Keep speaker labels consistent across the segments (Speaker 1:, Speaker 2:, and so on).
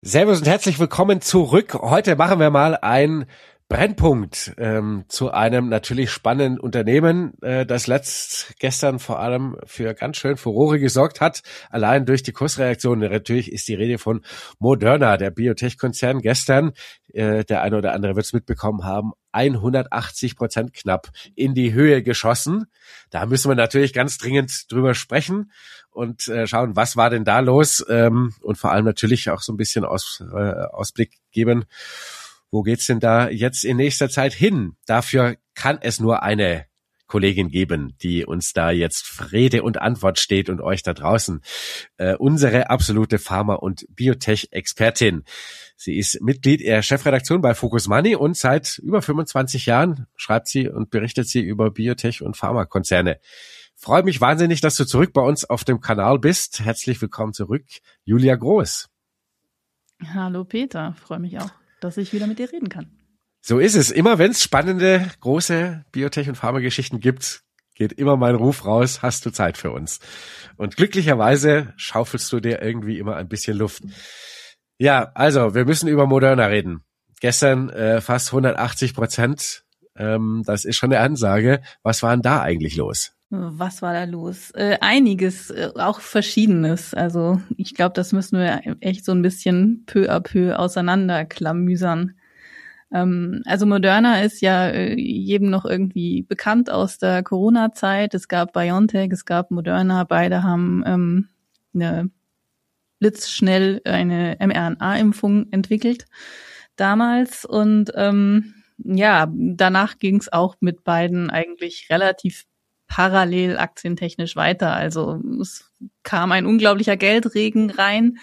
Speaker 1: Servus und herzlich willkommen zurück. Heute machen wir mal einen Brennpunkt zu einem natürlich spannenden Unternehmen, das gestern vor allem für ganz schön Furore gesorgt hat, allein durch die Kursreaktion. Natürlich ist die Rede von Moderna, der Biotech-Konzern. Gestern, der eine oder andere wird es mitbekommen haben, 180% knapp in die Höhe geschossen. Da müssen wir natürlich ganz dringend drüber sprechen und schauen, was war denn da los, und vor allem natürlich auch so ein bisschen Ausblick geben. Wo geht's denn da jetzt in nächster Zeit hin? Dafür kann es nur eine Kollegin geben, die uns da jetzt Rede und Antwort steht und euch da draußen. Unsere absolute Pharma- und Biotech-Expertin. Sie ist Mitglied der Chefredaktion bei Focus Money und seit über 25 Jahren schreibt sie und berichtet sie über Biotech- und Pharmakonzerne. Freue mich wahnsinnig, dass du zurück bei uns auf dem Kanal bist. Herzlich willkommen zurück, Julia Groß.
Speaker 2: Hallo Peter, freue mich auch, dass ich wieder mit dir reden kann.
Speaker 1: So ist es. Immer wenn es spannende, große Biotech- und Pharmageschichten gibt, geht immer mein Ruf raus, hast du Zeit für uns. Und glücklicherweise schaufelst du dir irgendwie immer ein bisschen Luft. Ja, also wir müssen über Moderna reden. Gestern fast 180%. Das ist schon eine Ansage. Was war denn da eigentlich los?
Speaker 2: Was war da los? Einiges, auch Verschiedenes. Also ich glaube, das müssen wir echt so ein bisschen peu à peu auseinanderklamüsern. Also Moderna ist ja jedem noch irgendwie bekannt aus der Corona-Zeit. Es gab BioNTech, es gab Moderna. Beide haben blitzschnell eine mRNA-Impfung entwickelt damals. Und danach ging es auch mit beiden eigentlich relativ parallel aktientechnisch weiter. Also es kam ein unglaublicher Geldregen rein,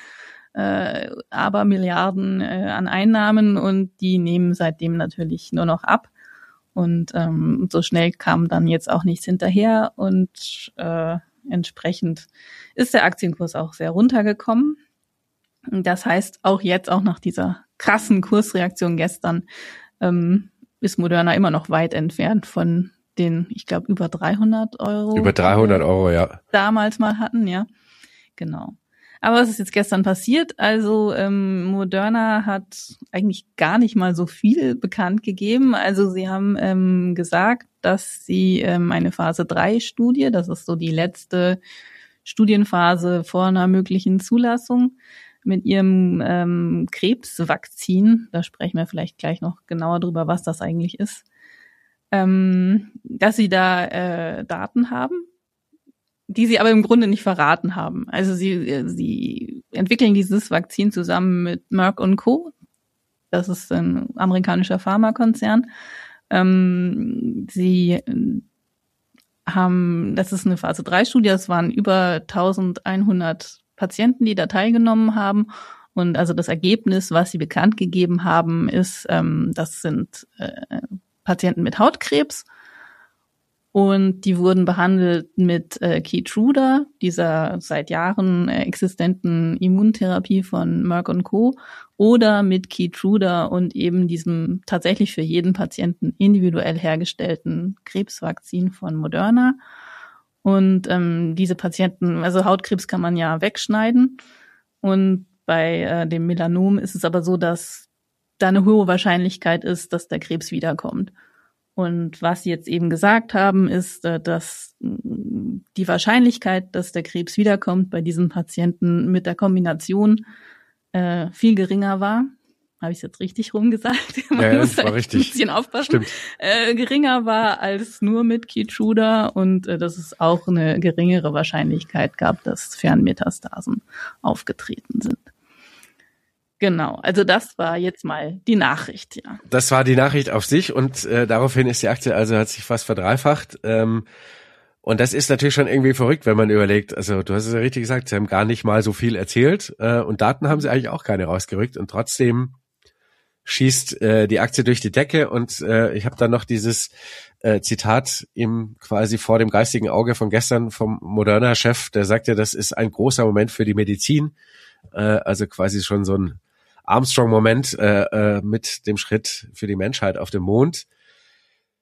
Speaker 2: aber Milliarden an Einnahmen und die nehmen seitdem natürlich nur noch ab. Und so schnell kam dann jetzt auch nichts hinterher und entsprechend ist der Aktienkurs auch sehr runtergekommen. Das heißt, auch jetzt, auch nach dieser krassen Kursreaktion gestern, ist Moderna immer noch weit entfernt von den, ich glaube, über 300 Euro.
Speaker 1: Über 300 Euro, ja.
Speaker 2: Damals mal hatten, ja. Genau. Aber was ist jetzt gestern passiert? Also Moderna hat eigentlich gar nicht mal so viel bekannt gegeben. Also sie haben gesagt, dass sie eine Phase-3-Studie, das ist so die letzte Studienphase vor einer möglichen Zulassung, mit ihrem Krebsvakzin, da sprechen wir vielleicht gleich noch genauer drüber, was das eigentlich ist, dass sie da Daten haben, die sie aber im Grunde nicht verraten haben. Also sie entwickeln dieses Vakzin zusammen mit Merck & Co. Das ist ein amerikanischer Pharmakonzern. Sie haben, das ist eine Phase-3-Studie, das waren über 1100 Patienten, die da teilgenommen haben. Und also das Ergebnis, was sie bekannt gegeben haben, ist, das sind Patienten mit Hautkrebs und die wurden behandelt mit Keytruda, dieser seit Jahren existenten Immuntherapie von Merck & Co. oder mit Keytruda und eben diesem tatsächlich für jeden Patienten individuell hergestellten Krebsvakzin von Moderna. Und diese Patienten, also Hautkrebs kann man ja wegschneiden und bei dem Melanom ist es aber so, dass da eine hohe Wahrscheinlichkeit ist, dass der Krebs wiederkommt. Und was sie jetzt eben gesagt haben, ist, dass die Wahrscheinlichkeit, dass der Krebs wiederkommt, bei diesen Patienten mit der Kombination viel geringer war. Habe ich es jetzt richtig rumgesagt?
Speaker 1: Ja, das war richtig.
Speaker 2: Ein bisschen aufpassen. Geringer war als nur mit Keytruda und dass es auch eine geringere Wahrscheinlichkeit gab, dass Fernmetastasen aufgetreten sind. Genau, also das war jetzt mal die Nachricht, ja.
Speaker 1: Das war die Nachricht auf sich und daraufhin ist die Aktie also hat sich fast verdreifacht. Und das ist natürlich schon irgendwie verrückt, wenn man überlegt, also du hast es ja richtig gesagt, sie haben gar nicht mal so viel erzählt und Daten haben sie eigentlich auch keine rausgerückt und trotzdem schießt die Aktie durch die Decke und ich habe dann noch dieses Zitat quasi vor dem geistigen Auge von gestern vom Moderna-Chef, der sagte, das ist ein großer Moment für die Medizin, also quasi schon so ein Armstrong-Moment mit dem Schritt für die Menschheit auf dem Mond.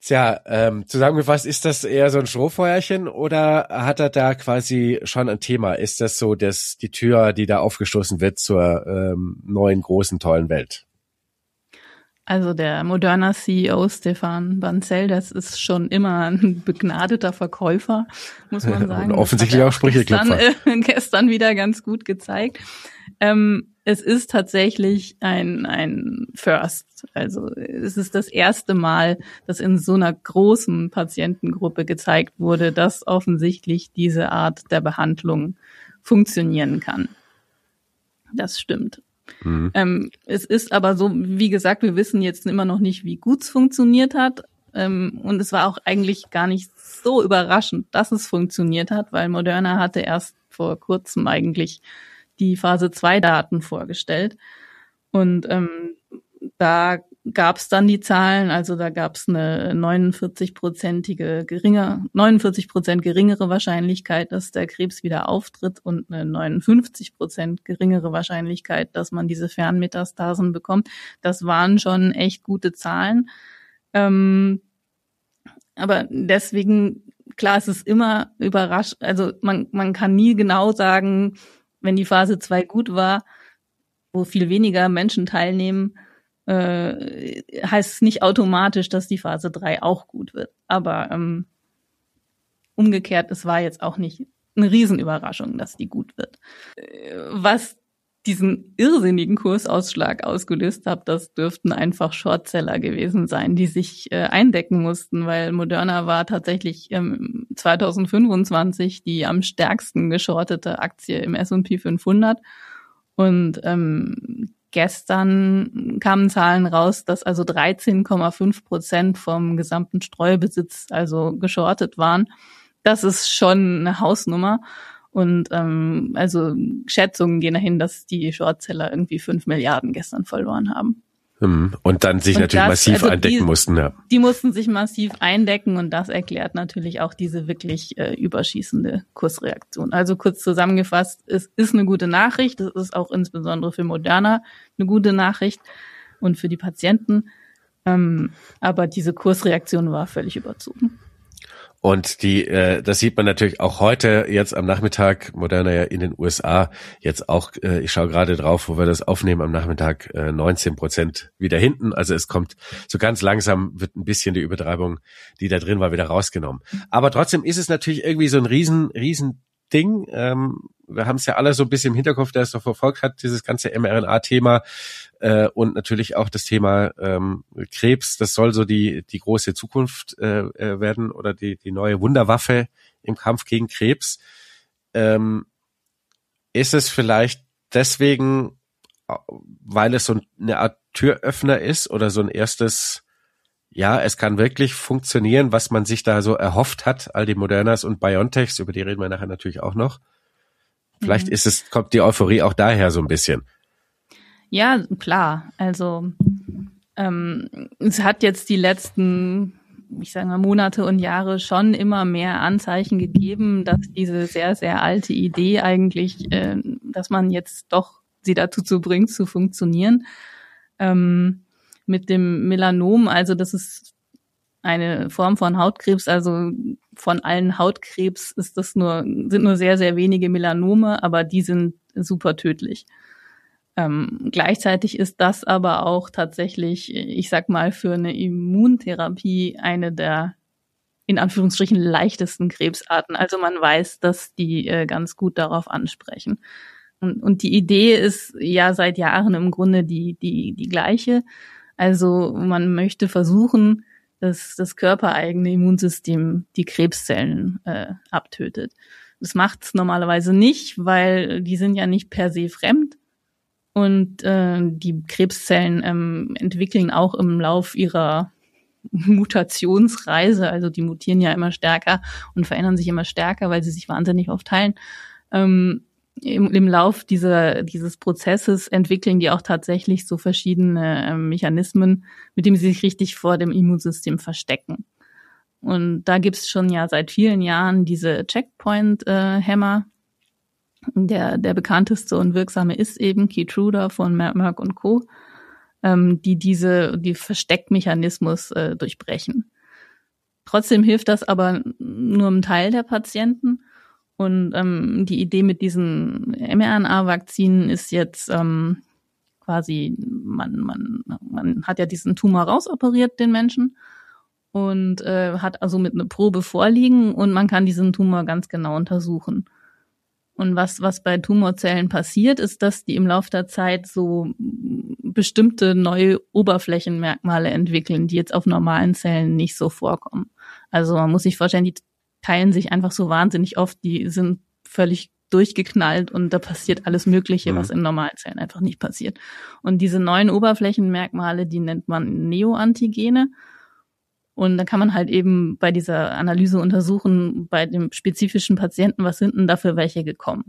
Speaker 1: Tja, zusammengefasst, ist das eher so ein Strohfeuerchen oder hat er da quasi schon ein Thema? Ist das so, dass die Tür, die da aufgestoßen wird zur neuen, großen, tollen Welt?
Speaker 2: Also der Moderna CEO Stefan Bancel, das ist schon immer ein begnadeter Verkäufer, muss man sagen.
Speaker 1: Und offensichtlich auch Sprücheklopfer.
Speaker 2: Gestern wieder ganz gut gezeigt. Es ist tatsächlich ein First. Also es ist das erste Mal, dass in so einer großen Patientengruppe gezeigt wurde, dass offensichtlich diese Art der Behandlung funktionieren kann. Das stimmt. Es ist aber so, wie gesagt, wir wissen jetzt immer noch nicht, wie gut es funktioniert hat. Und es war auch eigentlich gar nicht so überraschend, dass es funktioniert hat, weil Moderna hatte erst vor kurzem eigentlich die Phase-2-Daten vorgestellt. Und da gab es dann die Zahlen, also da gab es eine 49% geringere Wahrscheinlichkeit, dass der Krebs wieder auftritt und eine 59% geringere Wahrscheinlichkeit, dass man diese Fernmetastasen bekommt. Das waren schon echt gute Zahlen. Aber deswegen, klar, es ist immer überrascht, also man kann nie genau sagen, wenn die Phase 2 gut war, wo viel weniger Menschen teilnehmen, heißt es nicht automatisch, dass die Phase 3 auch gut wird. Aber umgekehrt, es war jetzt auch nicht eine Riesenüberraschung, dass die gut wird. Was diesen irrsinnigen Kursausschlag ausgelöst hat, das dürften einfach Shortseller gewesen sein, die sich eindecken mussten, weil Moderna war tatsächlich 2025 die am stärksten geschortete Aktie im S&P 500 und gestern kamen Zahlen raus, dass also 13,5% vom gesamten Streubesitz also geschortet waren. Das ist schon eine Hausnummer. Und also Schätzungen gehen dahin, dass die Shortseller irgendwie 5 Milliarden gestern verloren haben.
Speaker 1: Und dann sich natürlich massiv eindecken mussten. Ja.
Speaker 2: Die mussten sich massiv eindecken und das erklärt natürlich auch diese wirklich überschießende Kursreaktion. Also kurz zusammengefasst, es ist eine gute Nachricht. Es ist auch insbesondere für Moderna eine gute Nachricht und für die Patienten. Aber diese Kursreaktion war völlig überzogen.
Speaker 1: Und das sieht man natürlich auch heute, jetzt am Nachmittag, Moderna ja in den USA, jetzt auch, ich schaue gerade drauf, wo wir das aufnehmen, am Nachmittag 19% wieder hinten. Also es kommt so ganz langsam, wird ein bisschen die Übertreibung, die da drin war, wieder rausgenommen. Aber trotzdem ist es natürlich irgendwie so ein riesen Ding. Wir haben es ja alle so ein bisschen im Hinterkopf, der es so verfolgt hat, dieses ganze mRNA-Thema und natürlich auch das Thema Krebs. Das soll so die große Zukunft werden oder die neue Wunderwaffe im Kampf gegen Krebs. Ist es vielleicht deswegen, weil es so eine Art Türöffner ist oder so ein erstes, ja, es kann wirklich funktionieren, was man sich da so erhofft hat, all die Modernas und BioNTechs, über die reden wir nachher natürlich auch noch. Vielleicht kommt die Euphorie auch daher so ein bisschen.
Speaker 2: Ja, klar. Also es hat jetzt die letzten, ich sage mal, Monate und Jahre schon immer mehr Anzeichen gegeben, dass diese sehr, sehr alte Idee eigentlich, dass man jetzt doch sie dazu bringt, zu funktionieren. Mit dem Melanom, also das ist eine Form von Hautkrebs, also von allen Hautkrebs sind nur sehr, sehr wenige Melanome, aber die sind super tödlich. Gleichzeitig ist das aber auch tatsächlich, ich sag mal, für eine Immuntherapie eine der in Anführungsstrichen leichtesten Krebsarten. Also man weiß, dass die ganz gut darauf ansprechen. Und die Idee ist ja seit Jahren im Grunde die gleiche. Also man möchte versuchen, dass das körpereigene Immunsystem die Krebszellen abtötet. Das macht es normalerweise nicht, weil die sind ja nicht per se fremd. Und die Krebszellen entwickeln auch im Lauf ihrer Mutationsreise, also die mutieren ja immer stärker und verändern sich immer stärker, weil sie sich wahnsinnig oft teilen. Im Lauf dieses Prozesses entwickeln die auch tatsächlich so verschiedene Mechanismen, mit denen sie sich richtig vor dem Immunsystem verstecken. Und da gibt's schon ja seit vielen Jahren diese Checkpoint-Hämmer. Der bekannteste und wirksame ist eben Keytruda von Merck und Co., die Versteckmechanismus durchbrechen. Trotzdem hilft das aber nur einem Teil der Patienten. Und die Idee mit diesen mRNA-Vakzinen ist jetzt quasi, man hat ja diesen Tumor rausoperiert, den Menschen, und hat also mit einer Probe vorliegen und man kann diesen Tumor ganz genau untersuchen. Und was bei Tumorzellen passiert, ist, dass die im Laufe der Zeit so bestimmte neue Oberflächenmerkmale entwickeln, die jetzt auf normalen Zellen nicht so vorkommen. Also man muss sich vorstellen, die teilen sich einfach so wahnsinnig oft, die sind völlig durchgeknallt und da passiert alles Mögliche, was in normalen Zellen einfach nicht passiert. Und diese neuen Oberflächenmerkmale, die nennt man Neoantigene. Und dann kann man halt eben bei dieser Analyse untersuchen, bei dem spezifischen Patienten, was sind denn da für welche gekommen.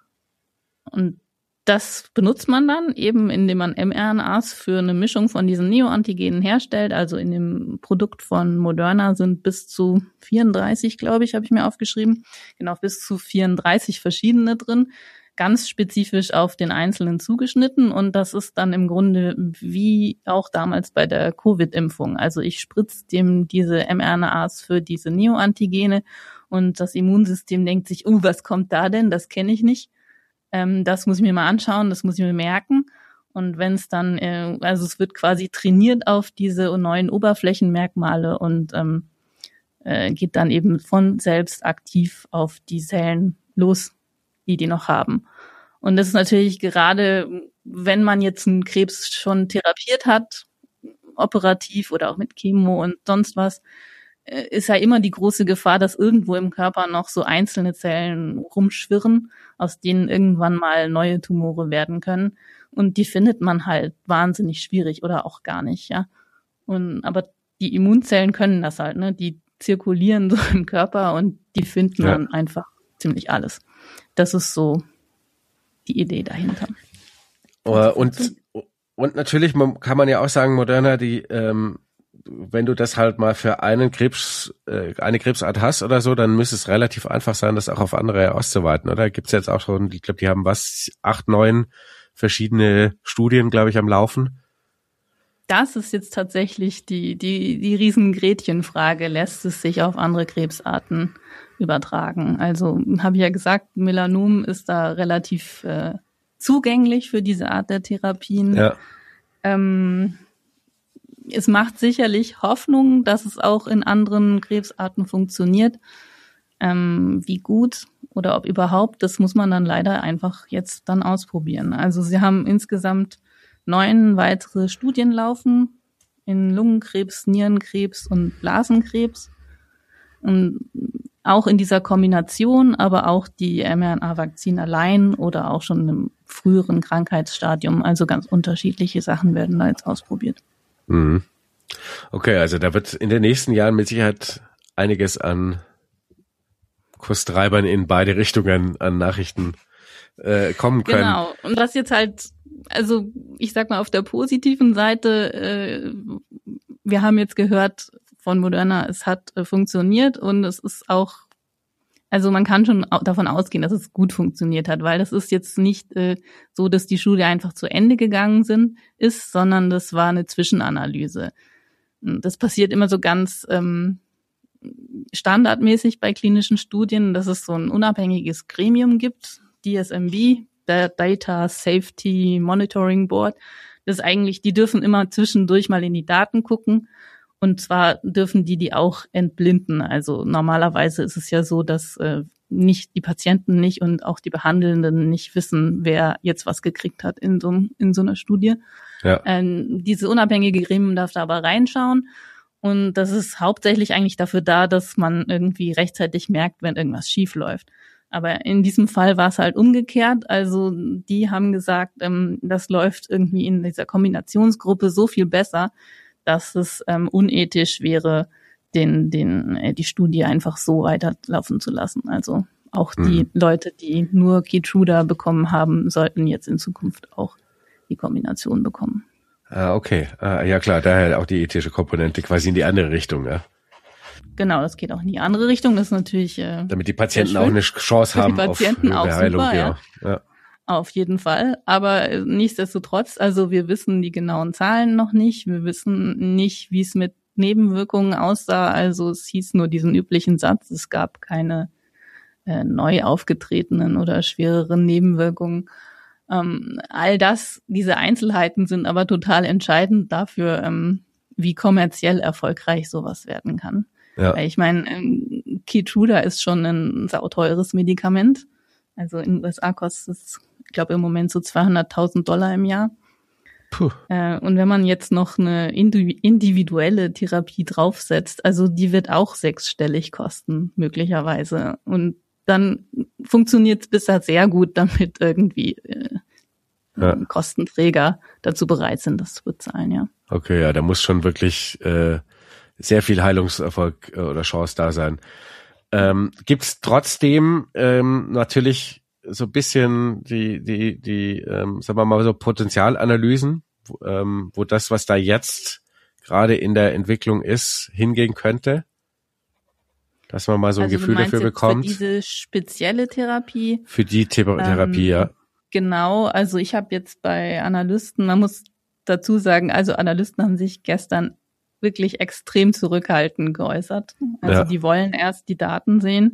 Speaker 2: Und das benutzt man dann eben, indem man mRNAs für eine Mischung von diesen Neoantigenen herstellt. Also in dem Produkt von Moderna sind bis zu 34, glaube ich, habe ich mir aufgeschrieben. Genau, bis zu 34 verschiedene drin. Ganz spezifisch auf den Einzelnen zugeschnitten und das ist dann im Grunde wie auch damals bei der Covid-Impfung. Also ich spritze dem diese mRNAs für diese Neoantigene und das Immunsystem denkt sich, was kommt da denn? Das kenne ich nicht. Das muss ich mir mal anschauen, das muss ich mir merken. Und wenn es dann, also es wird quasi trainiert auf diese neuen Oberflächenmerkmale und geht dann eben von selbst aktiv auf die Zellen los, die noch haben. Und das ist natürlich gerade, wenn man jetzt einen Krebs schon therapiert hat, operativ oder auch mit Chemo und sonst was, ist ja immer die große Gefahr, dass irgendwo im Körper noch so einzelne Zellen rumschwirren, aus denen irgendwann mal neue Tumore werden können. Und die findet man halt wahnsinnig schwierig oder auch gar nicht, ja. Aber die Immunzellen können das halt, ne? Die zirkulieren so im Körper und die finden dann einfach ziemlich alles. Das ist so die Idee dahinter.
Speaker 1: Und natürlich kann man ja auch sagen, Moderna, wenn du das halt mal für eine Krebsart hast oder so, dann müsste es relativ einfach sein, das auch auf andere auszuweiten, oder? Gibt's jetzt auch schon, ich glaube, die haben 8, 9 verschiedene Studien, glaube ich, am Laufen.
Speaker 2: Das ist jetzt tatsächlich die riesen Gretchenfrage. Lässt es sich auf andere Krebsarten übertragen? Also habe ich ja gesagt, Melanom ist da relativ zugänglich für diese Art der Therapien.
Speaker 1: Ja.
Speaker 2: Es macht sicherlich Hoffnung, dass es auch in anderen Krebsarten funktioniert. Wie gut oder ob überhaupt, das muss man dann leider einfach jetzt dann ausprobieren. Also sie haben insgesamt 9 weitere Studien laufen in Lungenkrebs, Nierenkrebs und Blasenkrebs. Und auch in dieser Kombination, aber auch die mRNA-Vakzine allein oder auch schon im früheren Krankheitsstadium. Also ganz unterschiedliche Sachen werden da jetzt ausprobiert.
Speaker 1: Mhm. Okay, also da wird in den nächsten Jahren mit Sicherheit einiges an Kostreibern in beide Richtungen an Nachrichten kommen können.
Speaker 2: Genau. Und was jetzt halt, also ich sag mal auf der positiven Seite, wir haben jetzt gehört von Moderna, es hat funktioniert und es ist auch, also man kann schon davon ausgehen, dass es gut funktioniert hat, weil das ist jetzt nicht so, dass die Studie einfach zu Ende gegangen ist, sondern das war eine Zwischenanalyse. Das passiert immer so ganz standardmäßig bei klinischen Studien, dass es so ein unabhängiges Gremium gibt, DSMB, der Data Safety Monitoring Board. Das ist eigentlich, die dürfen immer zwischendurch mal in die Daten gucken. Und zwar dürfen die auch entblinden. Also normalerweise ist es ja so, dass nicht die Patienten nicht und auch die Behandelnden nicht wissen, wer jetzt was gekriegt hat in so einer Studie. Ja. Diese unabhängige Gremium darf da aber reinschauen. Und das ist hauptsächlich eigentlich dafür da, dass man irgendwie rechtzeitig merkt, wenn irgendwas schief läuft. Aber in diesem Fall war es halt umgekehrt. Also die haben gesagt, das läuft irgendwie in dieser Kombinationsgruppe so viel besser, dass es unethisch wäre, die Studie einfach so weiterlaufen zu lassen. Also auch die Leute, die nur Keytruda bekommen haben, sollten jetzt in Zukunft auch die Kombination bekommen.
Speaker 1: Ah, okay. Ja klar, daher auch die ethische Komponente quasi in die andere Richtung, ja.
Speaker 2: Genau, das geht auch in die andere Richtung. Das ist natürlich
Speaker 1: damit die Patienten auch eine Chance haben auf eine Heilung. Super, ja.
Speaker 2: Auf jeden Fall. Aber nichtsdestotrotz, also wir wissen die genauen Zahlen noch nicht. Wir wissen nicht, wie es mit Nebenwirkungen aussah. Also es hieß nur diesen üblichen Satz, es gab keine neu aufgetretenen oder schwereren Nebenwirkungen. All das, diese Einzelheiten sind aber total entscheidend dafür, wie kommerziell erfolgreich sowas werden kann.
Speaker 1: Ja.
Speaker 2: Weil ich meine, Keytruda ist schon ein sauteures Medikament. Also in den USA kostet es, ich glaube, im Moment so $200.000 im Jahr.
Speaker 1: Puh.
Speaker 2: Und wenn man jetzt noch eine individuelle Therapie draufsetzt, also die wird auch sechsstellig kosten, möglicherweise. Und dann funktioniert es bisher sehr gut, damit irgendwie Kostenträger dazu bereit sind, das zu bezahlen, ja.
Speaker 1: Okay, ja, da muss schon wirklich sehr viel Heilungserfolg oder Chance da sein. Gibt's trotzdem natürlich so ein bisschen die sagen wir mal so Potenzialanalysen, wo das, was da jetzt gerade in der Entwicklung ist, hingehen könnte? Dass man mal so ein Gefühl dafür bekommt.
Speaker 2: Für diese spezielle Therapie?
Speaker 1: Für die Therapie, ja.
Speaker 2: Genau, also ich habe jetzt bei Analysten, man muss dazu sagen, also Analysten haben sich gestern wirklich extrem zurückhaltend geäußert. Also die wollen erst die Daten sehen.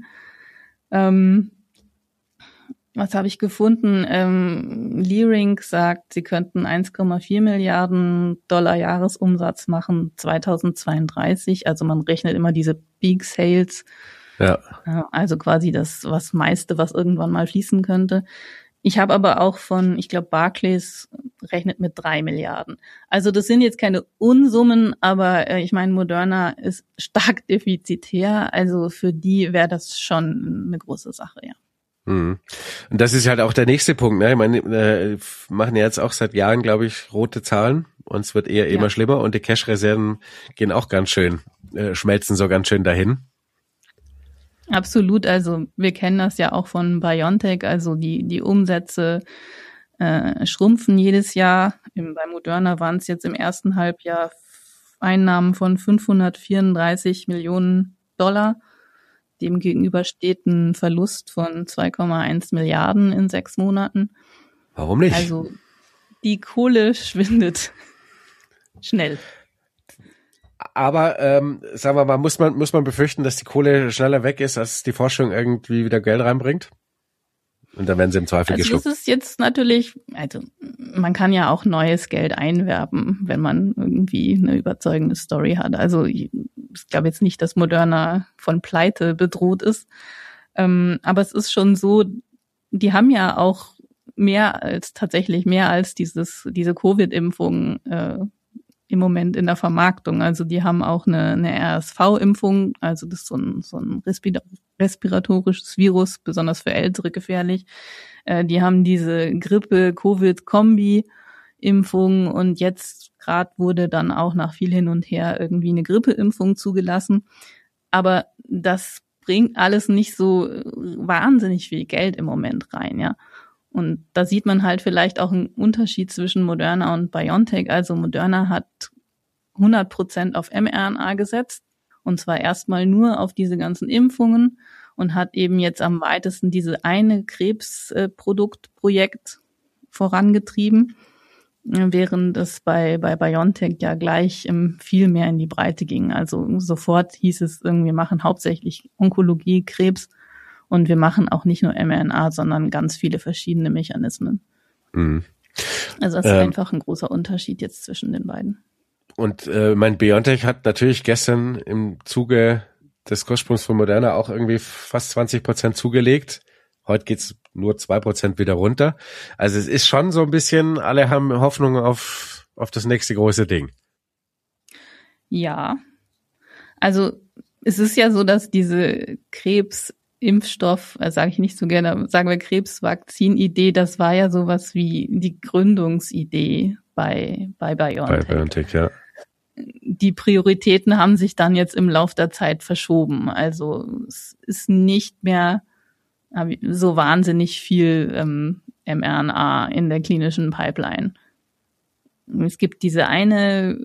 Speaker 2: Was habe ich gefunden? Leerink sagt, sie könnten 1,4 Milliarden Dollar Jahresumsatz machen 2032. Also man rechnet immer diese Peak Sales.
Speaker 1: Ja.
Speaker 2: Also quasi das was meiste, was irgendwann mal fließen könnte. Ich habe aber auch ich glaube, Barclays rechnet mit 3 Milliarden. Also das sind jetzt keine Unsummen, aber ich meine, Moderna ist stark defizitär. Also für die wäre das schon eine große Sache, ja.
Speaker 1: Und das ist halt auch der nächste Punkt, ne? Ich meine, machen ja jetzt auch seit Jahren, glaube ich, rote Zahlen und es wird eher immer schlimmer und die Cash-Reserven gehen auch ganz schön, schmelzen so ganz schön dahin.
Speaker 2: Absolut, also wir kennen das ja auch von BioNTech, also die Umsätze schrumpfen jedes Jahr. Bei Moderna waren es jetzt im ersten Halbjahr Einnahmen von 534 Millionen Dollar. Dem gegenüber steht ein Verlust von 2,1 Milliarden in 6 Monaten.
Speaker 1: Warum nicht?
Speaker 2: Also die Kohle schwindet schnell.
Speaker 1: Aber sagen wir mal, muss man befürchten, dass die Kohle schneller weg ist, als die Forschung irgendwie wieder Geld reinbringt? Und dann werden sie im Zweifel geschluckt.
Speaker 2: Das ist jetzt natürlich, also man kann ja auch neues Geld einwerben, wenn man irgendwie eine überzeugende Story hat. Also ich glaube jetzt nicht, dass Moderna von Pleite bedroht ist. Aber es ist schon so, die haben ja auch mehr als diese Covid-Impfung im Moment in der Vermarktung. Also die haben auch eine RSV-Impfung, also das ist so ein respiratorisches Virus, besonders für Ältere gefährlich. Die haben diese Grippe-Covid-Kombi-Impfung und jetzt gerade wurde dann auch nach viel hin und her irgendwie eine Grippeimpfung zugelassen. Aber das bringt alles nicht so wahnsinnig viel Geld im Moment rein, ja. Und da sieht man halt vielleicht auch einen Unterschied zwischen Moderna und BioNTech. Also Moderna hat 100% auf mRNA gesetzt und zwar erstmal nur auf diese ganzen Impfungen und hat eben jetzt am weitesten diese eine Krebsproduktprojekt vorangetrieben, während es bei BioNTech ja gleich viel mehr in die Breite ging. Also sofort hieß es irgendwie, wir machen hauptsächlich Onkologie, Krebs. Und wir machen auch nicht nur mRNA, sondern ganz viele verschiedene Mechanismen. Mhm. Also das ist einfach ein großer Unterschied jetzt zwischen den beiden.
Speaker 1: Und mein BioNTech hat natürlich gestern im Zuge des Kurssprungs von Moderna auch irgendwie fast 20% zugelegt. Heute geht's nur 2% wieder runter. Also es ist schon so ein bisschen, alle haben Hoffnung auf das nächste große Ding.
Speaker 2: Ja, also es ist ja so, dass diese Krebsimpfstoff, sage ich nicht so gerne, sagen wir Krebsvakzin-Idee, das war ja sowas wie die Gründungsidee bei BioNTech.
Speaker 1: Bei BioNTech, ja.
Speaker 2: Die Prioritäten haben sich dann jetzt im Lauf der Zeit verschoben. Also es ist nicht mehr so wahnsinnig viel mRNA in der klinischen Pipeline. Es gibt dieses eine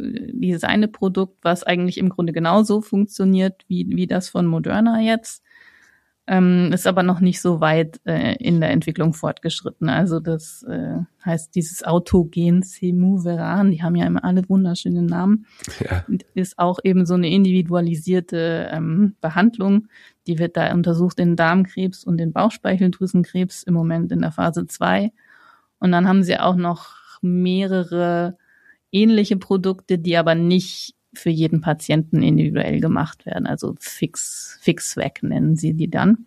Speaker 2: Produkt, was eigentlich im Grunde genauso funktioniert wie das von Moderna jetzt. ist aber noch nicht so weit in der Entwicklung fortgeschritten. Also das heißt, dieses Autogen Semuveran, die haben ja immer alle wunderschönen Namen, ist auch eben so eine individualisierte Behandlung. Die wird da untersucht in Darmkrebs und in Bauchspeicheldrüsenkrebs, im Moment in der Phase 2. Und dann haben sie auch noch mehrere ähnliche Produkte, die aber nicht für jeden Patienten individuell gemacht werden. Also Fix-Weg nennen sie die dann.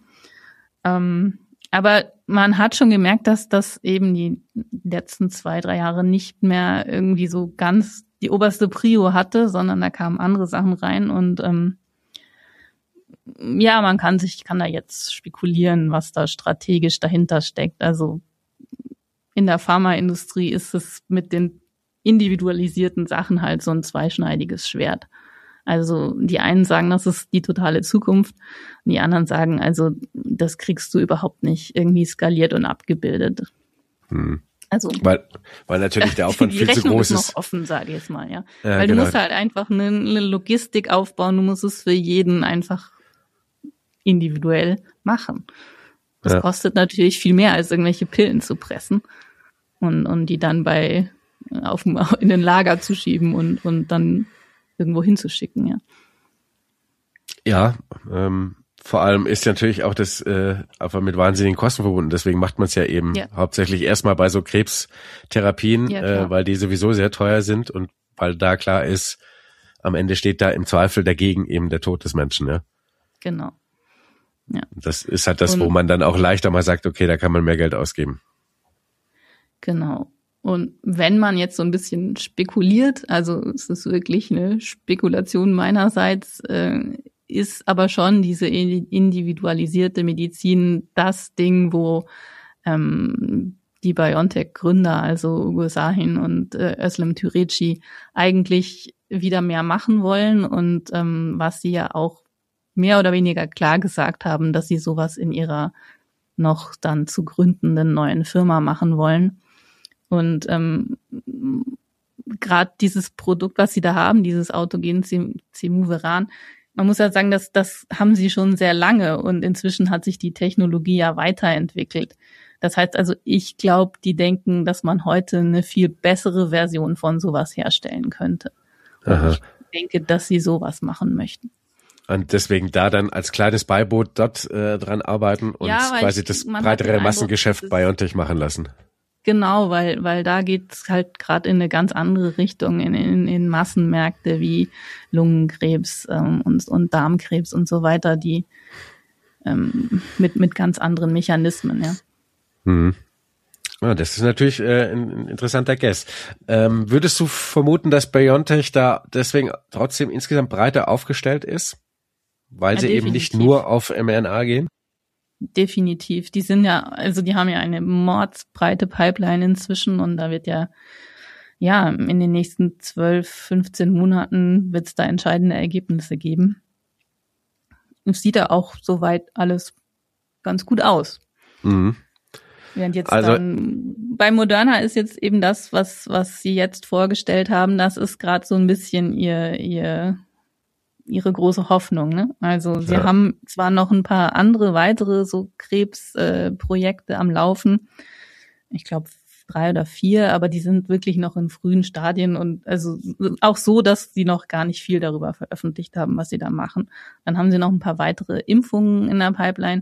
Speaker 2: Aber man hat schon gemerkt, dass das eben die letzten 2-3 Jahre nicht mehr irgendwie so ganz die oberste Prio hatte, sondern da kamen andere Sachen rein und man kann da jetzt spekulieren, was da strategisch dahinter steckt. Also in der Pharmaindustrie ist es mit den individualisierten Sachen halt so ein zweischneidiges Schwert. Also die einen sagen, das ist die totale Zukunft, und die anderen sagen, also das kriegst du überhaupt nicht irgendwie skaliert und abgebildet. Also
Speaker 1: weil natürlich der Aufwand viel zu groß ist.
Speaker 2: Die Rechnung ist noch offen, sage ich jetzt mal, ja. Weil du musst halt einfach eine Logistik aufbauen, du musst es für jeden einfach individuell machen. Das kostet natürlich viel mehr, als irgendwelche Pillen zu pressen und die dann in den Lager zu schieben und dann irgendwo hinzuschicken, ja.
Speaker 1: Ja, vor allem ist natürlich auch das einfach mit wahnsinnigen Kosten verbunden. Deswegen macht man es ja eben hauptsächlich erstmal bei so Krebstherapien, weil die sowieso sehr teuer sind und weil da klar ist, am Ende steht da im Zweifel dagegen eben der Tod des Menschen, ja.
Speaker 2: Genau. Ja.
Speaker 1: Das ist halt das, wo man dann auch leichter mal sagt, okay, da kann man mehr Geld ausgeben.
Speaker 2: Genau. Und wenn man jetzt so ein bisschen spekuliert, also es ist wirklich eine Spekulation meinerseits, ist aber schon diese individualisierte Medizin das Ding, wo die BioNTech-Gründer, also Uğur Şahin und Özlem Türeci, eigentlich wieder mehr machen wollen und was sie ja auch mehr oder weniger klar gesagt haben, dass sie sowas in ihrer noch dann zu gründenden neuen Firma machen wollen. Und gerade dieses Produkt, was sie da haben, dieses Autogen Semuveran, man muss ja sagen, das haben sie schon sehr lange und inzwischen hat sich die Technologie ja weiterentwickelt. Das heißt also, ich glaube, die denken, dass man heute eine viel bessere Version von sowas herstellen könnte. Ich denke, dass sie sowas machen möchten.
Speaker 1: Und deswegen da dann als kleines Beiboot dort dran arbeiten und quasi das breitere Massengeschäft BioNTech machen lassen.
Speaker 2: Genau, weil da geht's halt gerade in eine ganz andere Richtung, in Massenmärkte wie Lungenkrebs und Darmkrebs und so weiter, die mit ganz anderen Mechanismen, ja.
Speaker 1: Ja, das ist natürlich ein interessanter Guess. Würdest du vermuten, dass BioNTech da deswegen trotzdem insgesamt breiter aufgestellt ist? Weil sie eben nicht nur auf mRNA gehen?
Speaker 2: Definitiv. Die haben ja eine mordsbreite Pipeline inzwischen und da wird ja in den nächsten 12, 15 Monaten wird es da entscheidende Ergebnisse geben. Es sieht ja auch soweit alles ganz gut aus. Während jetzt dann bei Moderna ist jetzt eben das, was sie jetzt vorgestellt haben, das ist gerade so ein bisschen ihre große Hoffnung, ne? Also sie haben zwar noch ein paar weitere so Krebsprojekte am Laufen. Ich glaube 3 oder 4, aber die sind wirklich noch in frühen Stadien und also auch so, dass sie noch gar nicht viel darüber veröffentlicht haben, was sie da machen. Dann haben sie noch ein paar weitere Impfungen in der Pipeline.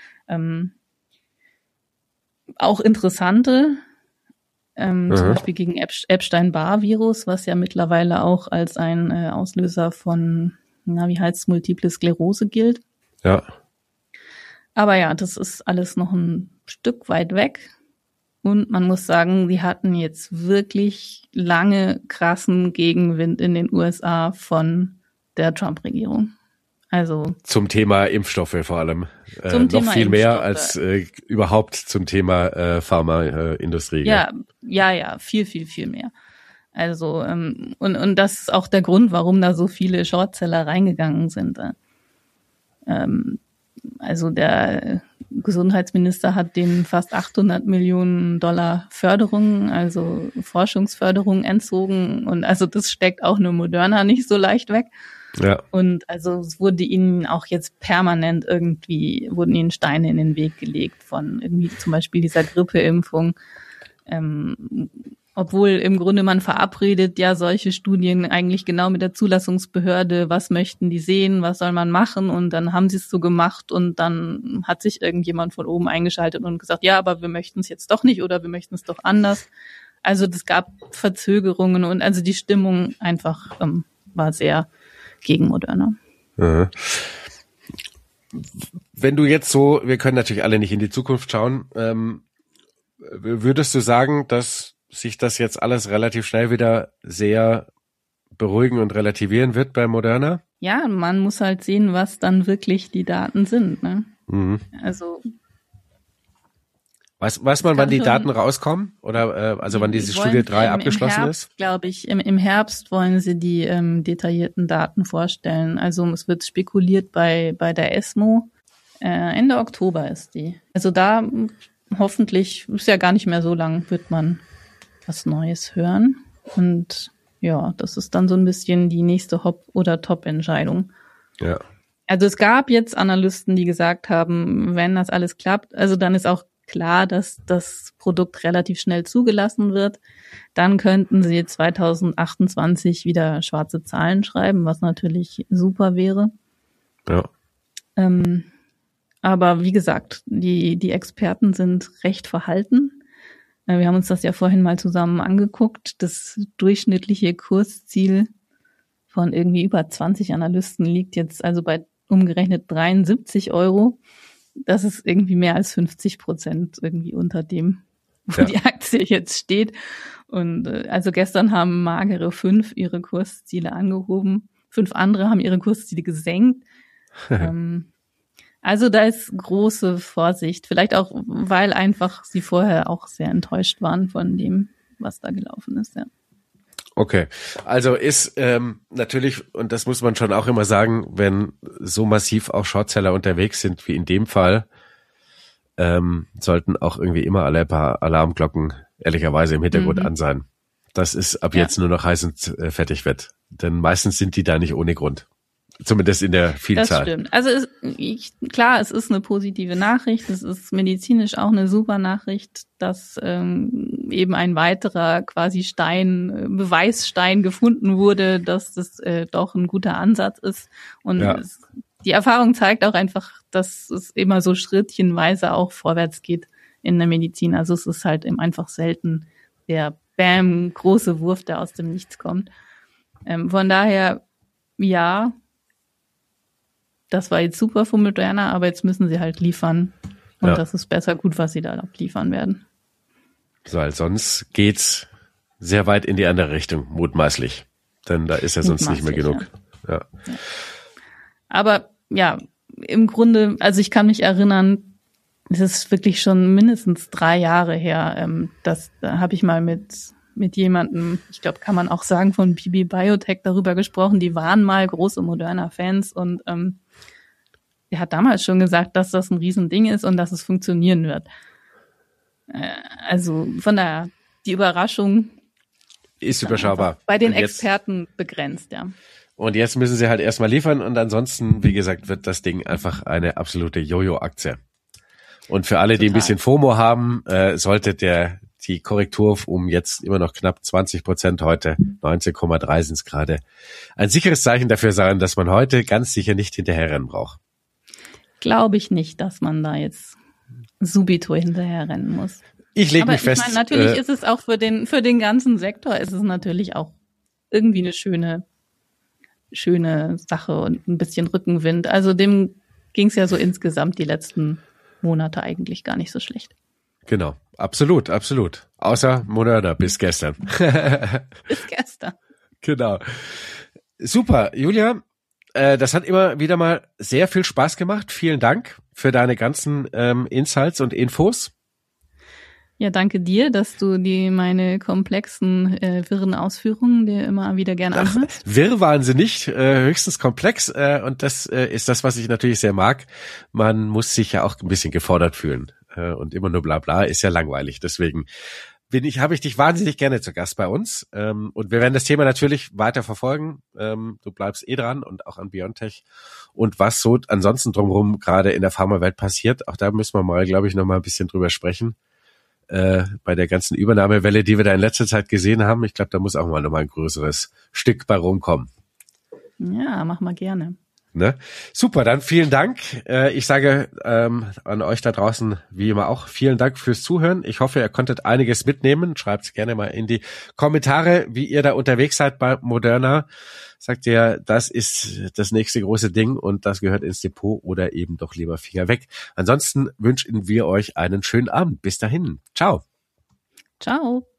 Speaker 2: Auch interessante, zum Beispiel gegen Epstein-Barr-Virus, was ja mittlerweile auch als ein Auslöser von wie heißt es, Multiple Sklerose gilt.
Speaker 1: Ja.
Speaker 2: Aber ja, das ist alles noch ein Stück weit weg. Und man muss sagen, sie hatten jetzt wirklich lange krassen Gegenwind in den USA von der Trump-Regierung. Also
Speaker 1: zum Thema Impfstoffe vor allem. Noch viel mehr als überhaupt zum Thema Pharmaindustrie.
Speaker 2: Ja, viel, viel, viel mehr. Also, und das ist auch der Grund, warum da so viele Shortseller reingegangen sind. Also der Gesundheitsminister hat denen fast $800 Millionen Förderung, also Forschungsförderung entzogen. Und also das steckt auch nur Moderna nicht so leicht weg.
Speaker 1: Ja.
Speaker 2: Und also es wurde ihnen auch jetzt permanent wurden ihnen Steine in den Weg gelegt von irgendwie zum Beispiel dieser Grippeimpfung. Obwohl im Grunde man verabredet ja solche Studien eigentlich genau mit der Zulassungsbehörde, was möchten die sehen, was soll man machen, und dann haben sie es so gemacht und dann hat sich irgendjemand von oben eingeschaltet und gesagt, ja, aber wir möchten es jetzt doch nicht oder wir möchten es doch anders. Also das gab Verzögerungen und also die Stimmung einfach war sehr gegen Moderna.
Speaker 1: Mhm. Wenn du jetzt so, wir können natürlich alle nicht in die Zukunft schauen, würdest du sagen, dass sich das jetzt alles relativ schnell wieder sehr beruhigen und relativieren wird bei Moderna?
Speaker 2: Ja, man muss halt sehen, was dann wirklich die Daten sind, ne?
Speaker 1: Mhm.
Speaker 2: Also
Speaker 1: Weiß man, wann die Daten rauskommen? Oder wann diese Studie 3 abgeschlossen ist?
Speaker 2: Glaube ich, im Herbst wollen sie die detaillierten Daten vorstellen. Also es wird spekuliert bei der ESMO. Ende Oktober ist die. Also da hoffentlich, ist ja gar nicht mehr so lang, wird man was Neues hören. Und ja, das ist dann so ein bisschen die nächste Hop- oder Top-Entscheidung.
Speaker 1: Ja.
Speaker 2: Also es gab jetzt Analysten, die gesagt haben, wenn das alles klappt, also dann ist auch klar, dass das Produkt relativ schnell zugelassen wird. Dann könnten sie 2028 wieder schwarze Zahlen schreiben, was natürlich super wäre.
Speaker 1: Ja.
Speaker 2: Aber wie gesagt, die Experten sind recht verhalten. Wir haben uns das ja vorhin mal zusammen angeguckt. Das durchschnittliche Kursziel von irgendwie über 20 Analysten liegt jetzt also bei umgerechnet 73 €. Das ist irgendwie mehr als 50% irgendwie unter dem, wo die Aktie jetzt steht. Und also gestern haben magere 5 ihre Kursziele angehoben. 5 andere haben ihre Kursziele gesenkt. Also da ist große Vorsicht. Vielleicht auch, weil einfach sie vorher auch sehr enttäuscht waren von dem, was da gelaufen ist, ja.
Speaker 1: Okay, also ist natürlich, und das muss man schon auch immer sagen, wenn so massiv auch Shortseller unterwegs sind wie in dem Fall, sollten auch irgendwie immer alle paar Alarmglocken ehrlicherweise im Hintergrund an sein. Das ist ab jetzt nur noch heiß und fertig wird. Denn meistens sind die da nicht ohne Grund. Zumindest in der Vielzahl.
Speaker 2: Das stimmt. Also klar, es ist eine positive Nachricht. Es ist medizinisch auch eine super Nachricht, dass eben ein weiterer quasi Beweisstein gefunden wurde, dass das doch ein guter Ansatz ist. Und die Erfahrung zeigt auch einfach, dass es immer so schrittchenweise auch vorwärts geht in der Medizin. Also es ist halt eben einfach selten der große Wurf, der aus dem Nichts kommt. Von daher, ja, das war jetzt super von Moderna, aber jetzt müssen sie halt liefern. Und das ist besser gut, was sie da abliefern werden.
Speaker 1: So, weil sonst geht's sehr weit in die andere Richtung, mutmaßlich. Denn da ist ja sonst nicht mehr genug. Ja.
Speaker 2: Aber ja, im Grunde, also ich kann mich erinnern, es ist wirklich schon mindestens 3 Jahre her, da habe ich mal mit jemandem, ich glaube, kann man auch sagen, von BB Biotech darüber gesprochen, die waren mal große Moderna-Fans und er hat damals schon gesagt, dass das ein Riesending ist und dass es funktionieren wird. Also von daher, die Überraschung
Speaker 1: ist überschaubar.
Speaker 2: Bei den Experten begrenzt, ja.
Speaker 1: Und jetzt müssen sie halt erstmal liefern und ansonsten, wie gesagt, wird das Ding einfach eine absolute Jojo-Aktie. Und für alle, die ein bisschen FOMO haben, sollte die Korrektur um jetzt immer noch knapp 20% heute, 19,3 sind es gerade, ein sicheres Zeichen dafür sein, dass man heute ganz sicher nicht hinterherrennen braucht.
Speaker 2: Glaube ich nicht, dass man da jetzt subito hinterherrennen muss.
Speaker 1: Ich lege mich fest.
Speaker 2: Aber natürlich ist es auch für den ganzen Sektor ist es natürlich auch irgendwie eine schöne Sache und ein bisschen Rückenwind. Also dem ging es ja so insgesamt die letzten Monate eigentlich gar nicht so schlecht.
Speaker 1: Genau, absolut. Außer Moderna bis gestern.
Speaker 2: Bis gestern.
Speaker 1: Genau. Super, Julia. Das hat immer wieder mal sehr viel Spaß gemacht. Vielen Dank für deine ganzen Insights und Infos.
Speaker 2: Ja, danke dir, dass du meine komplexen, wirren Ausführungen dir immer wieder gerne anhörst.
Speaker 1: Wirr waren sie nicht, höchstens komplex. Und das ist das, was ich natürlich sehr mag. Man muss sich ja auch ein bisschen gefordert fühlen. Und immer nur Blabla ist ja langweilig. Deswegen habe ich dich wahnsinnig gerne zu Gast bei uns. Und wir werden das Thema natürlich weiter verfolgen. Du bleibst dran und auch an BioNTech. Und was so ansonsten drumherum gerade in der Pharmawelt passiert, auch da müssen wir mal, glaube ich, noch mal ein bisschen drüber sprechen. Bei der ganzen Übernahmewelle, die wir da in letzter Zeit gesehen haben. Ich glaube, da muss auch mal noch mal ein größeres Stück bei rumkommen.
Speaker 2: Ja, mach mal gerne.
Speaker 1: Ne? Super, dann vielen Dank. Ich sage an euch da draußen wie immer auch vielen Dank fürs Zuhören. Ich hoffe, ihr konntet einiges mitnehmen. Schreibt gerne mal in die Kommentare, wie ihr da unterwegs seid bei Moderna. Sagt ihr, das ist das nächste große Ding und das gehört ins Depot oder eben doch lieber Finger weg. Ansonsten wünschen wir euch einen schönen Abend. Bis dahin. Ciao.
Speaker 2: Ciao.